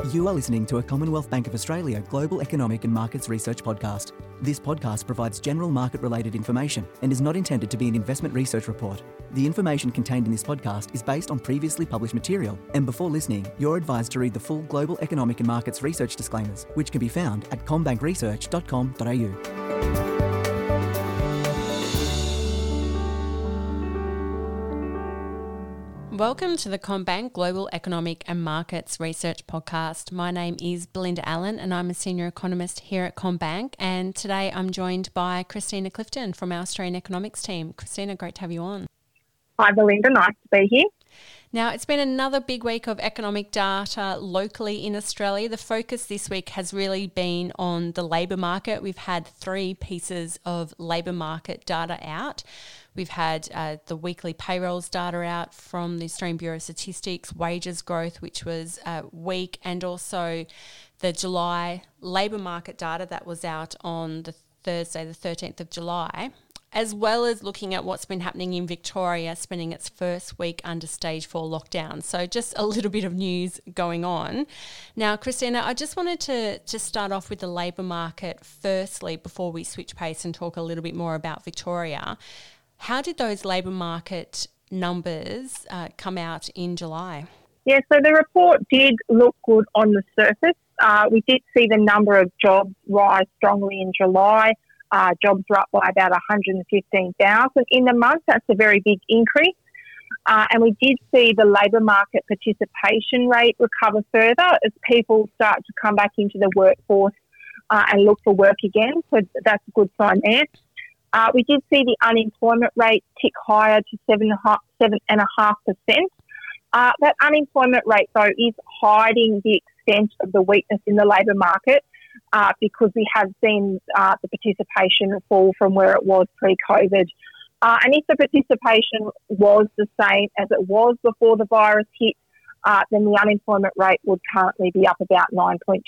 You are listening to a Commonwealth Bank of Australia Global Economic and Markets Research podcast. This podcast provides general market-related information and is not intended to be an investment research report. The information contained in this podcast is based on previously published material, and before listening, you're advised to read the full Global Economic and Markets Research disclaimers, which can be found at commbankresearch.com.au. Welcome to the CommBank Global Economic and Markets Research Podcast. My name is Belinda Allen and I'm a Senior Economist here at CommBank, and today I'm joined by Christina Clifton from our Australian Economics team. Christina, great to have you on. Hi Belinda, nice to be here. Now, it's been another big week of economic data locally in Australia. The focus this week has really been on the labour market. We've had 3 pieces of labour market data out. We've had the weekly payrolls data out from the Australian Bureau of Statistics, wages growth, which was weak, and also the July labour market data that was out on the Thursday, the 13th of July, as well as looking at what's been happening in Victoria, spending its first week under stage 4 lockdown. So just a little bit of news going on. Now, Christina, I just wanted to just start off with the labour market firstly before we switch pace and talk a little bit more about Victoria. How did those labour market numbers come out in July? Yeah, so the report did look good on the surface. We did see the number of jobs rise strongly in July. Jobs were up by about 115,000 in the month. That's a very big increase. And we did see the labour market participation rate recover further as people start to come back into the workforce and look for work again. So that's a good sign there. We did see the unemployment rate tick higher to 7.5%. That unemployment rate, though, is hiding the extent of the weakness in the labour market because we have seen the participation fall from where it was pre-COVID. And if the participation was the same as it was before the virus hit, then the unemployment rate would currently be up about 9.2%.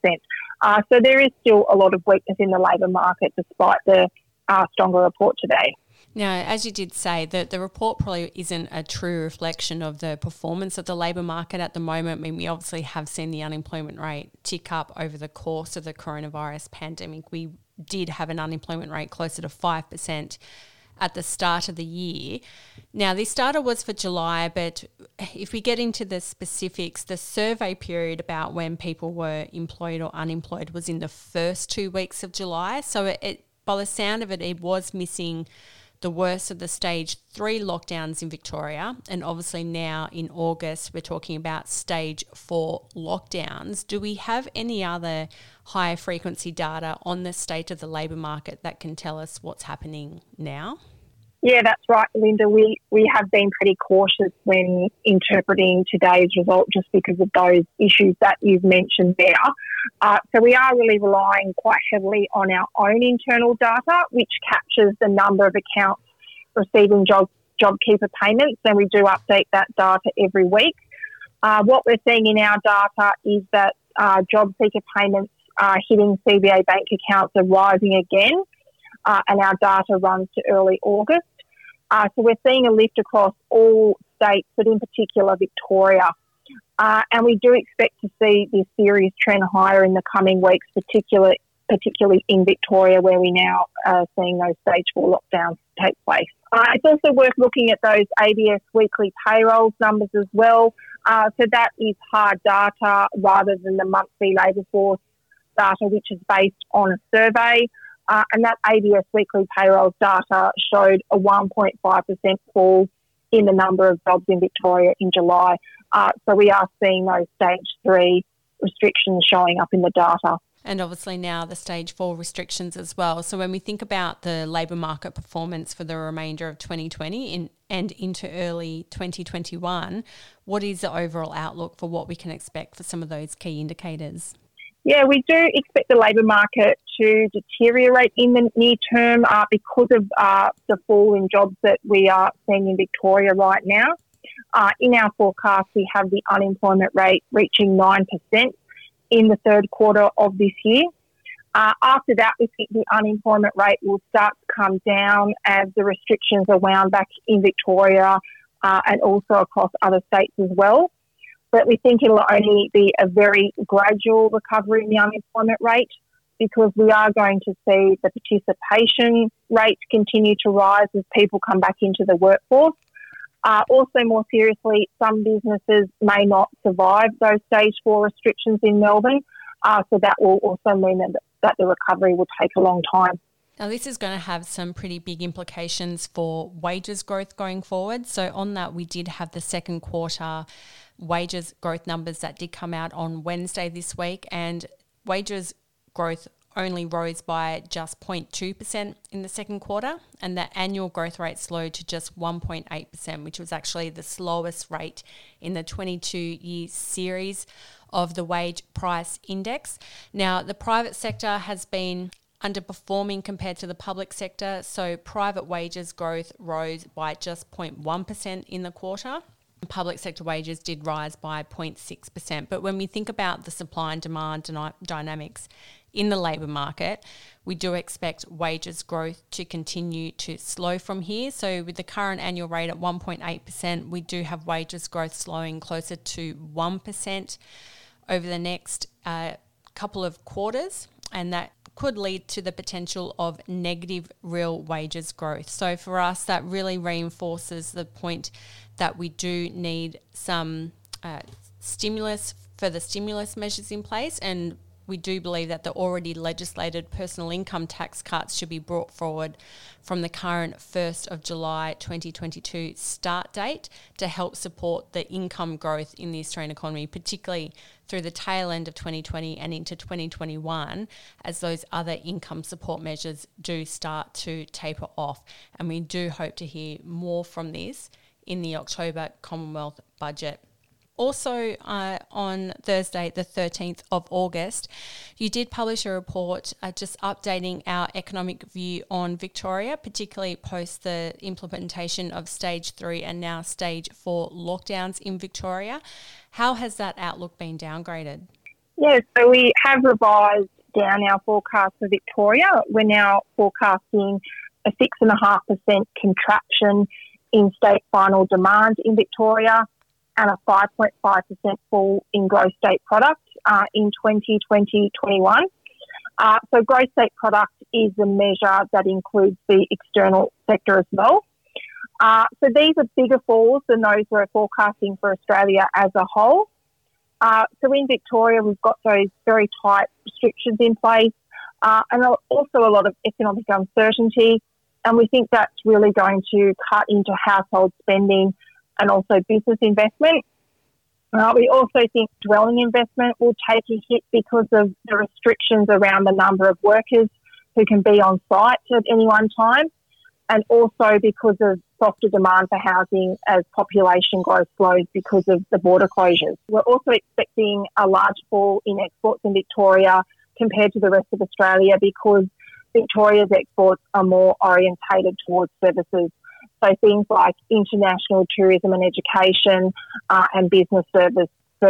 So there is still a lot of weakness in the labour market despite the stronger report today. Now, as you did say, the report probably isn't a true reflection of the performance of the labour market at the moment. I mean, we obviously have seen the unemployment rate tick up over the course of the coronavirus pandemic. We did have an unemployment rate closer to 5% at the start of the year. Now, this data was for July, but if we get into the specifics, the survey period about when people were employed or unemployed was in the first 2 weeks of July. So it by the sound of it, it was missing the worst of the stage 3 lockdowns in Victoria. And obviously now in August, we're talking about stage 4 lockdowns. Do we have any other higher frequency data on the state of the labour market that can tell us what's happening now? Yeah, that's right, Linda. We have been pretty cautious when interpreting today's result just because of those issues that you've mentioned there. So we are really relying quite heavily on our own internal data, which captures the number of accounts receiving JobKeeper payments, and we do update that data every week. What we're seeing in our data is that JobSeeker payments hitting CBA bank accounts are rising again, and our data runs to early August. So we're seeing a lift across all states, but in particular Victoria. And we do expect to see this series trend higher in the coming weeks, particularly in Victoria, where we now are seeing those stage 4 lockdowns take place. It's also worth looking at those ABS weekly payrolls numbers as well. So that is hard data rather than the monthly labour force data, which is based on a survey. And that ABS weekly payrolls data showed a 1.5% fall in the number of jobs in Victoria in July. So we are seeing those stage 3 restrictions showing up in the data. And obviously now the stage 4 restrictions as well. So when we think about the labour market performance for the remainder of 2020 and into early 2021, what is the overall outlook for what we can expect for some of those key indicators? Yeah, we do expect the labour market to deteriorate in the near term because of the fall in jobs that we are seeing in Victoria right now. In our forecast, we have the unemployment rate reaching 9% in the third quarter of this year. After that, we think the unemployment rate will start to come down as the restrictions are wound back in Victoria and also across other states as well. but we think it'll only be a very gradual recovery in the unemployment rate, because we are going to see the participation rates continue to rise as people come back into the workforce. Also, more seriously, some businesses may not survive those stage 4 restrictions in Melbourne, so that will also mean that the recovery will take a long time. Now, this is going to have some pretty big implications for wages growth going forward. So on that, we did have the second quarter wages growth numbers that did come out on Wednesday this week, and wages growth only rose by just 0.2% in the second quarter, and the annual growth rate slowed to just 1.8%, which was actually the slowest rate in the 22-year series of the wage price index. Now, the private sector has been underperforming compared to the public sector, so private wages growth rose by just 0.1% in the quarter. Public sector wages did rise by 0.6%. But when we think about the supply and demand dynamics in the labour market, we do expect wages growth to continue to slow from here. So with the current annual rate at 1.8%, we do have wages growth slowing closer to 1% over the next couple of quarters, and that could lead to the potential of negative real wages growth. So for us, that really reinforces the point that we do need some stimulus measures in place, and we do believe that the already legislated personal income tax cuts should be brought forward from the current 1st of July 2022 start date to help support the income growth in the Australian economy, particularly through the tail end of 2020 and into 2021, as those other income support measures do start to taper off. And we do hope to hear more from this in the October Commonwealth budget. Also, on Thursday, the 13th of August, you did publish a report just updating our economic view on Victoria, particularly post the implementation of Stage 3 and now Stage 4 lockdowns in Victoria. How has that outlook been downgraded? Yeah, so we have revised down our forecast for Victoria. We're now forecasting a 6.5% contraction in state final demand in Victoria, and a 5.5% fall in gross state product in 2020-21. So gross state product is a measure that includes the external sector as well. So these are bigger falls than those we're forecasting for Australia as a whole. So in Victoria, we've got those very tight restrictions in place, and also a lot of economic uncertainty. And we think that's really going to cut into household spending and also business investment. We also think dwelling investment will take a hit because of the restrictions around the number of workers who can be on site at any one time, and also because of softer demand for housing as population growth slows because of the border closures. We're also expecting a large fall in exports in Victoria compared to the rest of Australia, because Victoria's exports are more orientated towards services. So things like international tourism and education and business services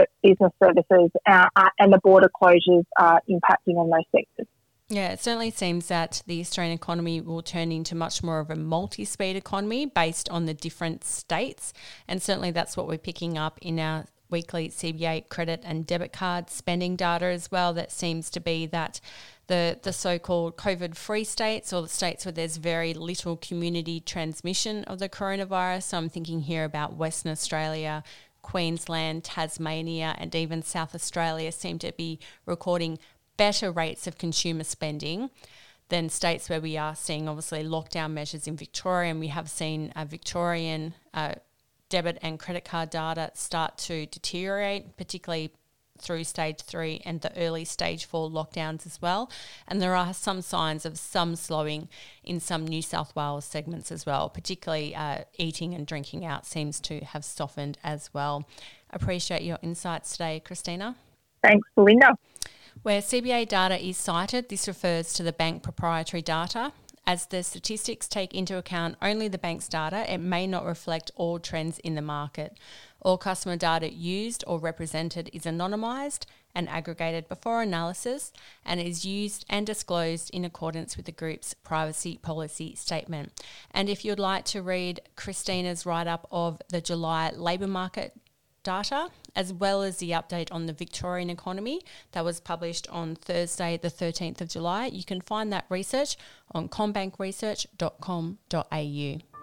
and the border closures are impacting on those sectors. Yeah, it certainly seems that the Australian economy will turn into much more of a multi-speed economy based on the different states. And certainly that's what we're picking up in our weekly CBA credit and debit card spending data as well. That seems to be that the so-called COVID-free states, or the states where there's very little community transmission of the coronavirus. So I'm thinking here about Western Australia, Queensland, Tasmania, and even South Australia seem to be recording better rates of consumer spending than states where we are seeing obviously lockdown measures in Victoria. And we have seen Victorian debit and credit card data start to deteriorate, particularly through Stage 3 and the early Stage 4 lockdowns as well. And there are some signs of some slowing in some New South Wales segments as well, particularly eating and drinking out seems to have softened as well. Appreciate your insights today, Christina. Thanks, Belinda. Where CBA data is cited, this refers to the bank proprietary data. As the statistics take into account only the bank's data, it may not reflect all trends in the market. All customer data used or represented is anonymised and aggregated before analysis, and is used and disclosed in accordance with the group's privacy policy statement. And if you'd like to read Christina's write-up of the July labour market data, as well as the update on the Victorian economy that was published on Thursday, the 13th of July. You can find that research on commbankresearch.com.au.